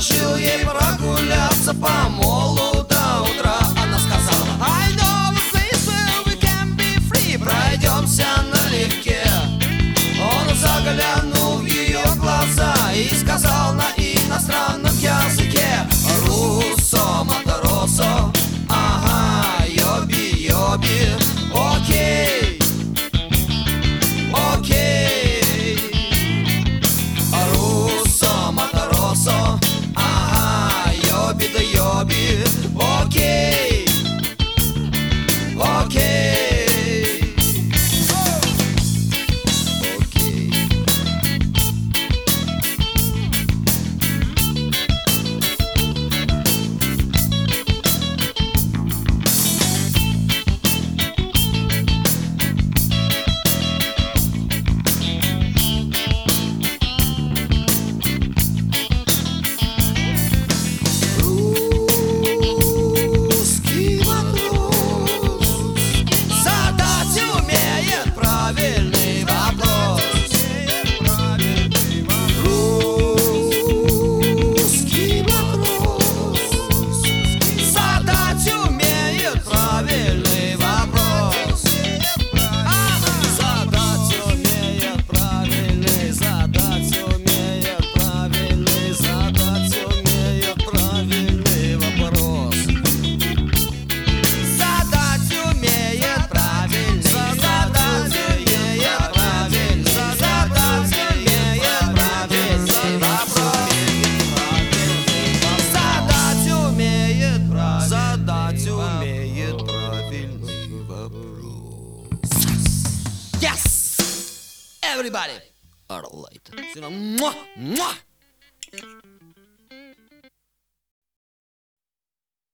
предложил ей прогуляться по молу до утра. Она сказала: I know a place where we can be free. Пройдемся налегке. Он заглянул в ее глаза и сказал на иностранном языке: Руссо, Матаросо, ага, йоби, йоби, окей, окей. Руссо, Матаросо, ага, йоби да йоби, окей, окей. Yes! Everybody! All right.